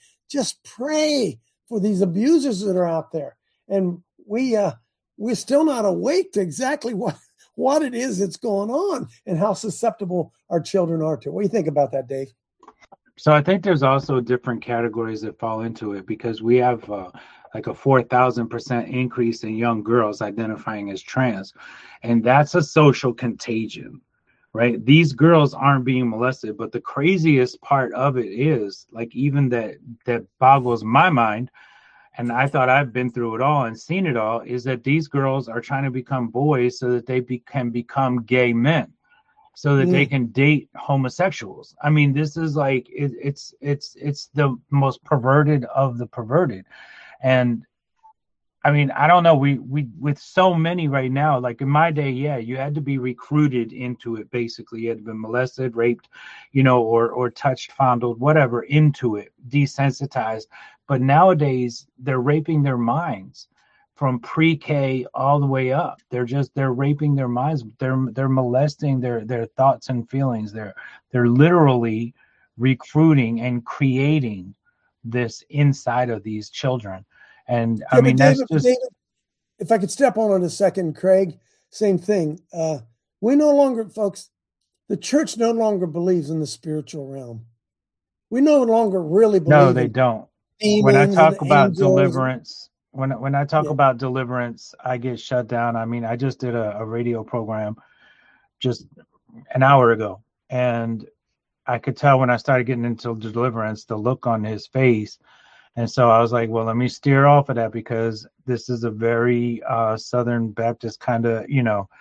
for these abusers that are out there. And we're still not awake to exactly what it is that's going on and how susceptible our children are to. What do you think about that, Dave? So I think there's also different categories that fall into it, because we have like a 4,000% increase in young girls identifying as trans. And that's a social contagion, right? These girls aren't being molested, but the craziest part of it is, like, even that boggles my mind, and I thought I've been through it all and seen it all, is that these girls are trying to become boys so that they can become gay men, so that they can date homosexuals. I mean, this is like, it's the most perverted of the perverted. And I mean, I don't know, we with so many right now, like in my day, yeah, you had to be recruited into it. Basically, you had to be molested, raped, or touched, fondled, whatever, into it, desensitized. But nowadays they're raping their minds from pre-K all the way up. They're raping their minds. They're molesting their thoughts and feelings. They're literally recruiting and creating this inside of these children. And I mean, that's just. David, if I could step on it a second, Craig, same thing. We no longer, folks, the church no longer believes in the spiritual realm. We no longer really believe. No, they don't. When I talk about deliverance, when I talk about deliverance, I get shut down. I mean, I just did a radio program just an hour ago, and I could tell when I started getting into deliverance, the look on his face. And so I was like, well, let me steer off of that, because this is a very Southern Baptist kind of,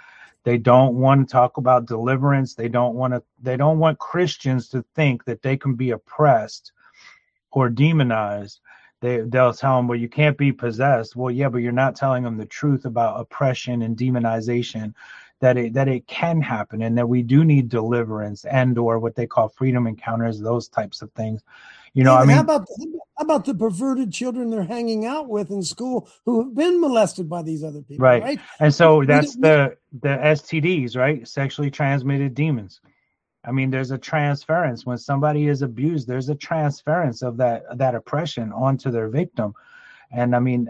They don't want to talk about deliverance. They don't want Christians to think that they can be oppressed or demonized. They'll tell them, well, you can't be possessed. Well, yeah, but you're not telling them the truth about oppression and demonization, that it can happen, and that we do need deliverance and or what they call freedom encounters, those types of things. You know, David, how about the perverted children they're hanging out with in school who have been molested by these other people, right? And so that's the STDs, right? Sexually transmitted demons. I mean, there's a transference. When somebody is abused, there's a transference of that oppression onto their victim. And I mean,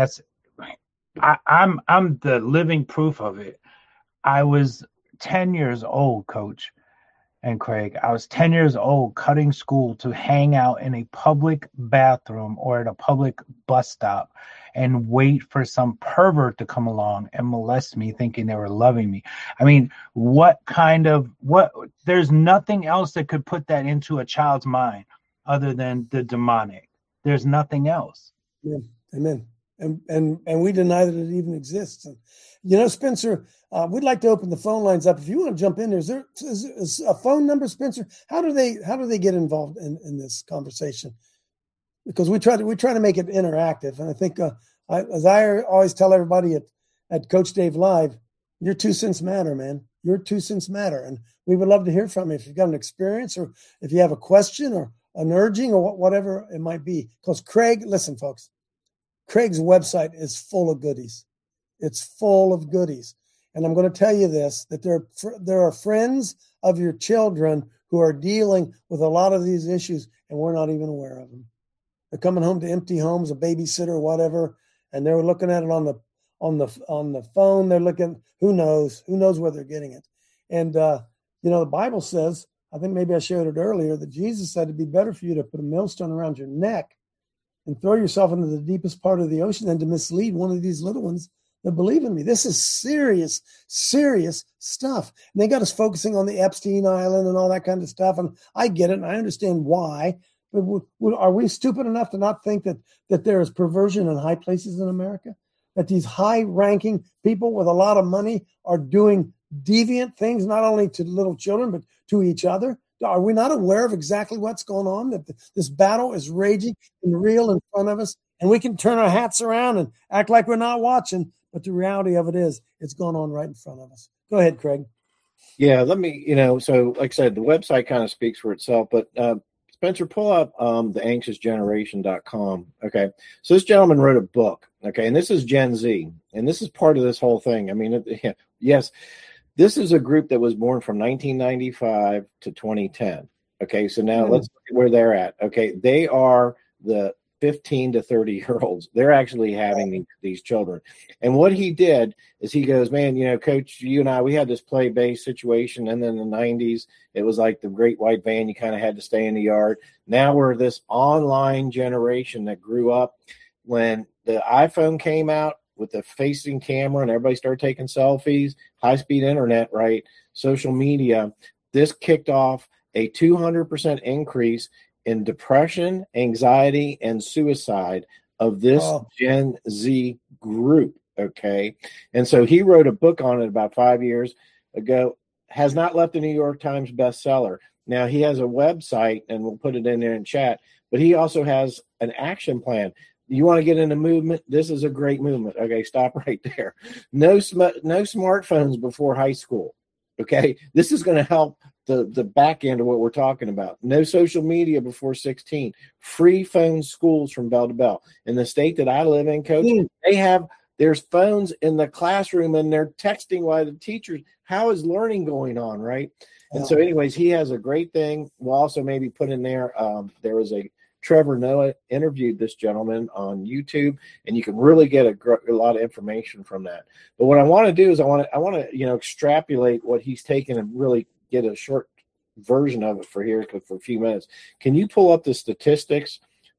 I'm the living proof of it. I was 10 years old, Coach and Craig. I was 10 years old, cutting school to hang out in a public bathroom or at a public bus stop and wait for some pervert to come along and molest me, thinking they were loving me. I mean, there's nothing else that could put that into a child's mind other than the demonic. There's nothing else. Yeah. Amen. And we deny that it even exists. And, you know, Spencer, we'd like to open the phone lines up. If you want to jump in, is there a phone number, Spencer? How do they get involved in this conversation? Because we try to make it interactive. And I think, as I always tell everybody at Coach Dave Live, your 2 cents matter, man. Your 2 cents matter. And we would love to hear from you if you've got an experience or if you have a question or an urging or whatever it might be. Because Craig, listen, folks, Craig's website is full of goodies. It's full of goodies. And I'm going to tell you this, that there are friends of your children who are dealing with a lot of these issues, and we're not even aware of them. They're coming home to empty homes, a babysitter or whatever, and they're looking at it on the phone. They're looking, who knows where they're getting it. And, you know, the Bible says, I think maybe I shared it earlier, that Jesus said it'd be better for you to put a millstone around your neck and throw yourself into the deepest part of the ocean than to mislead one of these little ones that believe in me. This is serious, serious stuff. And they got us focusing on the Epstein Island and all that kind of stuff. And I get it, and I understand why. But are we stupid enough to not think that there is perversion in high places in America? That these high-ranking people with a lot of money are doing deviant things, not only to little children, but to each other? Are we not aware of exactly what's going on? That this battle is raging and real in front of us, and we can turn our hats around and act like we're not watching. But the reality of it is, it's going on right in front of us. Go ahead, Craig. Yeah, so like I said, the website kind of speaks for itself, but Spencer, pull up theanxiousgeneration.com. Okay. So this gentleman wrote a book. Okay. And this is Gen Z. And this is part of this whole thing. I mean, yes, this is a group that was born from 1995 to 2010. Okay. So now let's look at where they're at. Okay. They are the 15 to 30-year-olds. They're actually having these children. And what he did is he goes, man, you know, Coach, you and I, we had this play-based situation. And then in the 90s, it was like the great white van. You kind of had to stay in the yard. Now we're this online generation that grew up when the iPhone came out with the facing camera and everybody started taking selfies, high-speed internet, right? Social media. This kicked off a 200% increase in depression, anxiety, and suicide of this Gen Z group, okay? And so he wrote a book on it about 5 years ago, has not left the New York Times bestseller. Now, he has a website, and we'll put it in there in chat, but he also has an action plan. You want to get in a movement? This is a great movement. Okay, stop right there. No smartphones before high school, okay? This is going to help the back end of what we're talking about. No social media before 16. Free phone schools from bell to bell. In the state that I live in, Coach, there's phones in the classroom and they're texting while the teachers. How is learning going on, right? And so anyways, he has a great thing. We'll also maybe put in there, there was a Trevor Noah interviewed this gentleman on YouTube, and you can really get a lot of information from that. But what I want to do is I want to extrapolate what he's taken and really get a short version of it for a few minutes. Can you pull up the statistics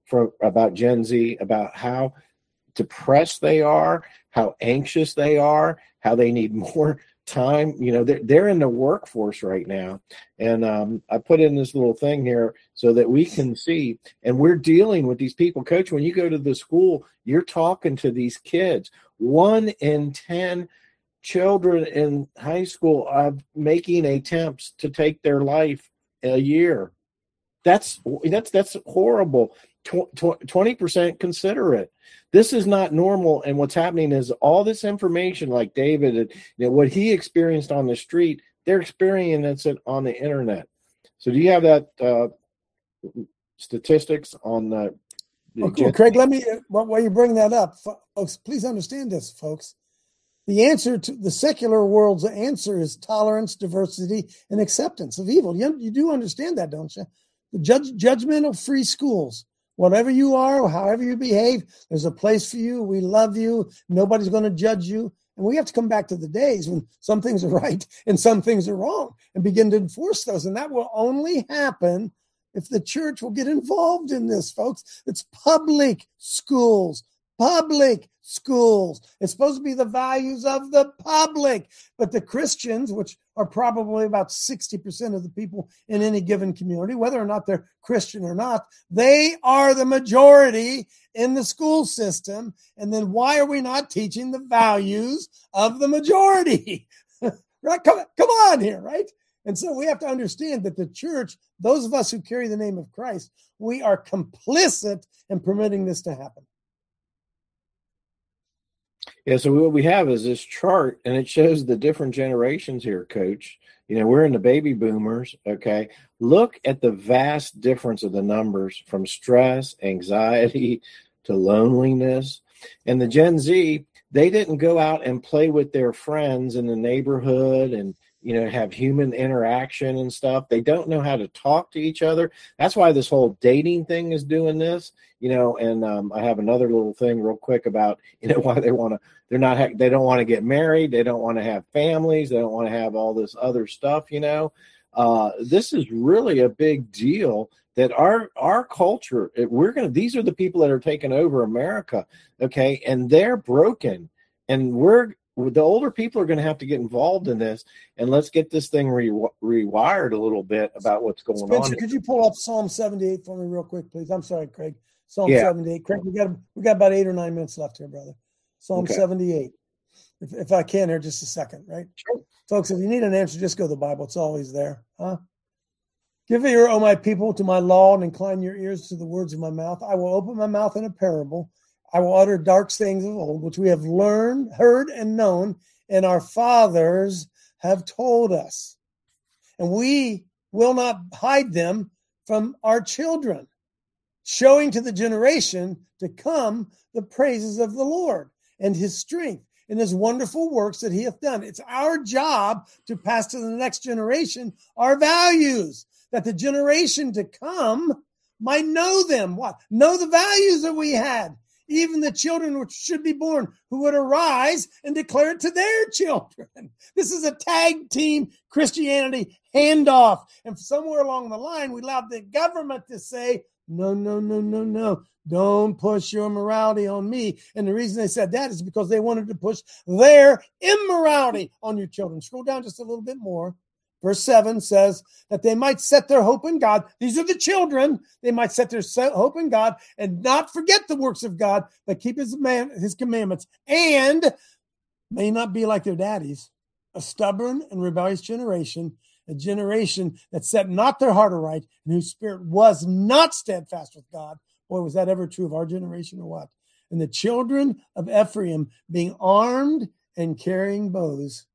about Gen Z, about how depressed they are, how anxious they are, how they need more time? You know, they're in the workforce right now. And I put in this little thing here so that we can see, and we're dealing with these people. Coach, when you go to the school, you're talking to these kids. 1 in 10 children in high school are making attempts to take their life a year. That's horrible. 20% consider it. This is not normal. And what's happening is all this information, like David, what he experienced on the street, they're experiencing it on the internet. So do you have that statistics on the cool. Craig, let me, while you bring that up, folks, please understand this, folks. The answer to the secular world's answer is tolerance, diversity, and acceptance of evil. You do understand that, don't you? The judgmental free schools. Whatever you are, however you behave, there's a place for you. We love you. Nobody's going to judge you. And we have to come back to the days when some things are right and some things are wrong and begin to enforce those. And that will only happen if the church will get involved in this, folks. It's public schools. Public schools. It's supposed to be the values of the public. But the Christians, which are probably about 60% of the people in any given community, whether or not they're Christian or not, they are the majority in the school system. And then why are we not teaching the values of the majority? Right? Come on here, right? And so we have to understand that the church, those of us who carry the name of Christ, we are complicit in permitting this to happen. Yeah, so what we have is this chart, and it shows the different generations here, Coach. We're in the baby boomers, okay? Look at the vast difference of the numbers from stress, anxiety, to loneliness. And the Gen Z, they didn't go out and play with their friends in the neighborhood and, have human interaction and stuff. They don't know how to talk to each other. That's why this whole dating thing is doing this, and I have another little thing real quick about, why they don't want to get married. They don't want to have families. They don't want to have all this other stuff, This is really a big deal that our culture, these are the people that are taking over America, okay? And they're broken. And the older people are going to have to get involved in this, and let's get this thing rewired a little bit about what's going Spencer, on. Could you pull up Psalm 78 for me real quick, please? I'm sorry, Craig. Psalm 78. Craig, we got about 8 or 9 minutes left here, brother. Psalm 78. If I can here, just a second, right? Sure. Folks, if you need an answer, just go to the Bible. It's always there. Huh? Give ear, O my people, to my law, and incline your ears to the words of my mouth. I will open my mouth in a parable. I will utter dark sayings of old, which we have learned, heard, and known, and our fathers have told us. And we will not hide them from our children, showing to the generation to come the praises of the Lord and his strength and his wonderful works that he hath done. It's our job to pass to the next generation our values, that the generation to come might know them. What? Know the values that we had. Even the children which should be born, who would arise and declare it to their children. This is a tag team Christianity handoff. And somewhere along the line, we allowed the government to say, no. Don't push your morality on me. And the reason they said that is because they wanted to push their immorality on your children. Scroll down just a little bit more. Verse 7 says that they might set their hope in God. These are the children. They might set their hope in God and not forget the works of God, but keep his commandments, and may not be like their daddies, a stubborn and rebellious generation, a generation that set not their heart aright, and whose spirit was not steadfast with God. Boy, was that ever true of our generation or what? And the children of Ephraim, being armed and carrying bows,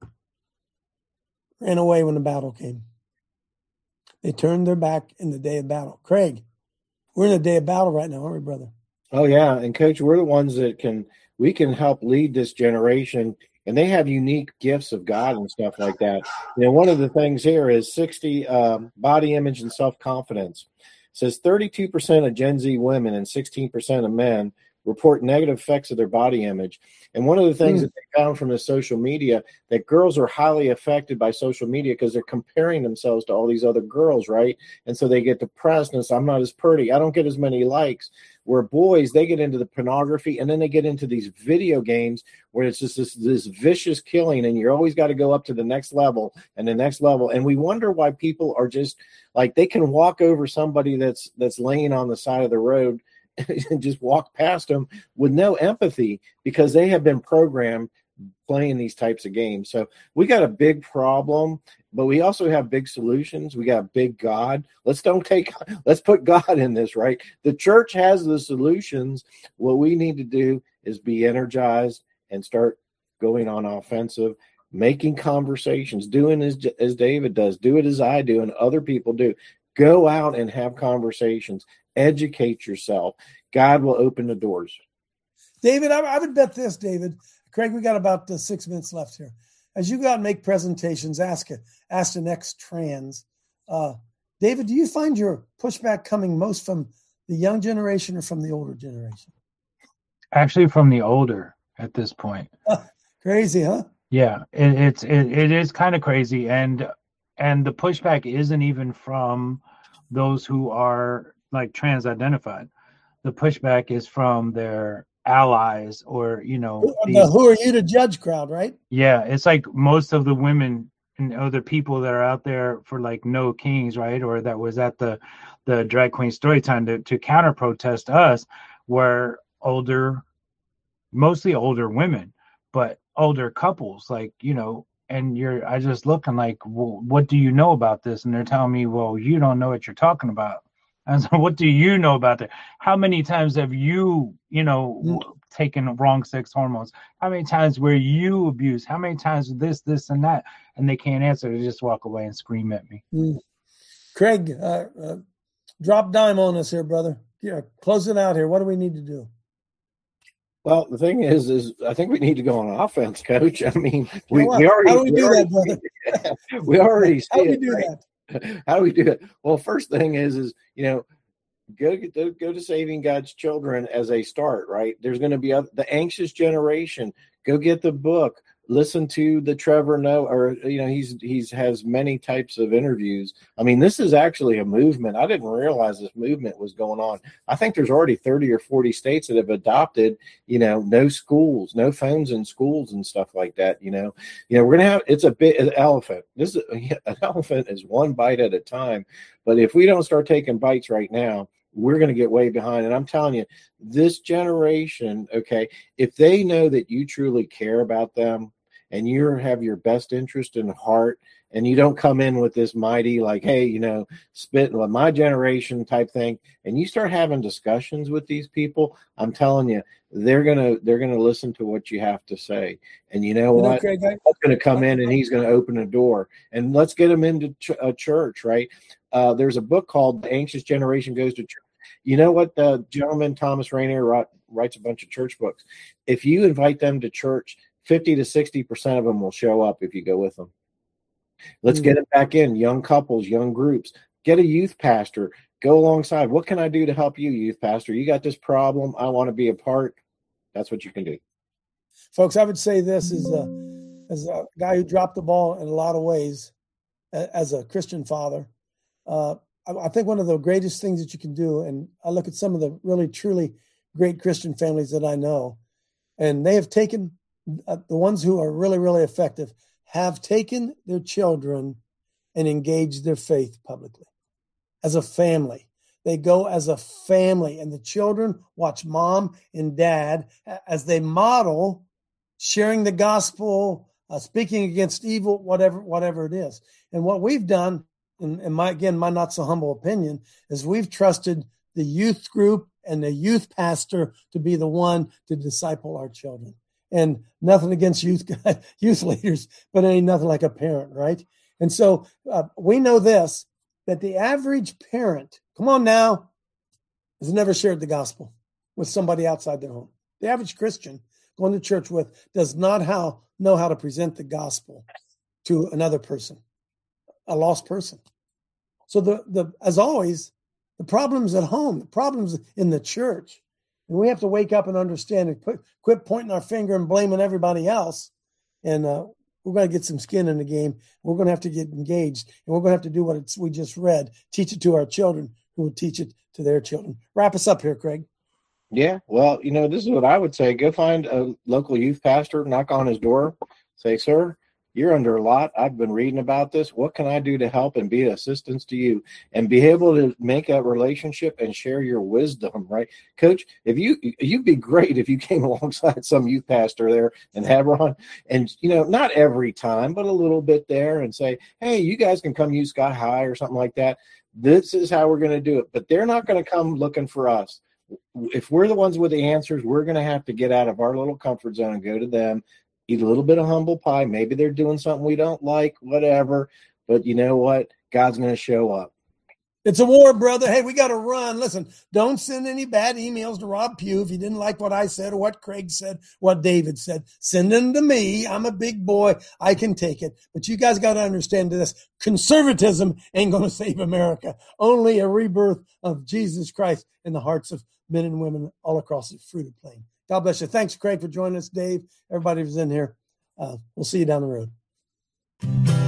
ran away when the battle came. They turned their back in the day of battle. Craig, we're in the day of battle right now, aren't we, brother? Oh, yeah. And, Coach, we're the ones that we can help lead this generation, and they have unique gifts of God and stuff like that. One of the things here is 60 body image and self-confidence. It says 32% of Gen Z women and 16% of men report negative effects of their body image. And one of the things that they found from the social media, that girls are highly affected by social media because they're comparing themselves to all these other girls, right? And so they get depressed and say, I'm not as pretty. I don't get as many likes. Where boys, they get into the pornography, and then they get into these video games where it's just this vicious killing, and you always got to go up to the next level and the next level. And we wonder why people are just like, they can walk over somebody that's laying on the side of the road and just walk past them with no empathy, because they have been programmed playing these types of games. So we got a big problem, but we also have big solutions. We got a big God. Let's put God in this, right? The church has the solutions. What we need to do is be energized and start going on offensive, making conversations, doing as David does, do it as I do and other people do. Go out and have conversations, educate yourself. God will open the doors. David, I would bet this, David. Craig, we got about 6 minutes left here. As you go out and make presentations, ask an ex-trans. David, do you find your pushback coming most from the young generation or from the older generation? Actually, from the older at this point. Crazy, huh? Yeah, it is kind of crazy, and the pushback isn't even from those who are like trans identified. The pushback is from their allies, or who are you to judge crowd, right? Yeah, it's like most of the women and other people that are out there for like No Kings, right, or that was at the drag queen story time to counter protest us were mostly older women, but older couples, like, and I just looking like, well, what do you know about this? And they're telling me, well, you don't know what you're talking about. And so what do you know about that? How many times have you, taken wrong sex hormones? How many times were you abused? How many times this, and that? And they can't answer. They just walk away and scream at me. Craig, drop dime on us here, brother. Yeah, close it out here. What do we need to do? Well, the thing is I think we need to go on offense, Coach. I mean, we already. How do we do that, brother? We already see How do we it, do right? that? How do we do it? Well, first thing is go to Saving God's Children as a start, right? There's going to be the anxious generation. Go get the book. Listen to the Trevor Noah, or he's has many types of interviews. I mean, this is actually a movement. I didn't realize this movement was going on. I think there's already 30 or 40 states that have adopted, no schools, no phones in schools and stuff like that. We're gonna have an elephant. An elephant is one bite at a time. But if we don't start taking bites right now, we're going to get way behind. And I'm telling you, this generation, okay, if they know that you truly care about them and you have your best interest in heart, and you don't come in with this mighty, like, hey, spit on my generation type thing, and you start having discussions with these people, I'm telling you, they're gonna listen to what you have to say. And what? Craig, I'm going to come in and he's going to open a door, and let's get them into a church, right? There's a book called The Anxious Generation Goes to Church. You know what? The gentleman, Thomas Rainier, writes a bunch of church books. If you invite them to church, 50 to 60% of them will show up if you go with them. Let's get it back in. Young couples, young groups. Get a youth pastor. Go alongside. What can I do to help you, youth pastor? You got this problem. I want to be a part. That's what you can do. Folks, I would say this as a guy who dropped the ball in a lot of ways as a Christian father. I think one of the greatest things that you can do, and I look at some of the really, truly great Christian families that I know, and they have taken, the ones who are really, really effective, have taken their children and engaged their faith publicly. As a family. They go as a family, and the children watch mom and dad as they model sharing the gospel, speaking against evil, whatever it is. And what we've done, in my not so humble opinion, is we've trusted the youth group and the youth pastor to be the one to disciple our children. And nothing against youth leaders, but ain't nothing like a parent, right? And so we know this, that the average parent, come on now, has never shared the gospel with somebody outside their home. The average Christian going to church with does not know how to present the gospel to another person, a lost person. So as always, the problems at home, the problems in the church, and we have to wake up and understand and quit pointing our finger and blaming everybody else. And we're going to get some skin in the game. We're going to have to get engaged, and we're going to have to do what we just read, teach it to our children who will teach it to their children. Wrap us up here, Craig. Yeah, well, this is what I would say. Go find a local youth pastor, knock on his door, say, sir, you're under a lot. I've been reading about this. What can I do to help and be assistance to you and be able to make a relationship and share your wisdom, right? Coach, if you'd be great if you came alongside some youth pastor there in Hebron and, not every time, but a little bit there and say, hey, you guys can come use Sky High or something like that. This is how we're going to do it. But they're not going to come looking for us. If we're the ones with the answers, we're going to have to get out of our little comfort zone and go to them, eat a little bit of humble pie. Maybe they're doing something we don't like, whatever. But you know what? God's going to show up. It's a war, brother. Hey, we got to run. Listen, don't send any bad emails to Rob Pugh if you didn't like what I said or what Craig said, what David said. Send them to me. I'm a big boy. I can take it. But you guys got to understand this. Conservatism ain't going to save America. Only a rebirth of Jesus Christ in the hearts of men and women all across the fruited plain. God bless you. Thanks, Craig, for joining us, Dave. Everybody who's in here. We'll see you down the road.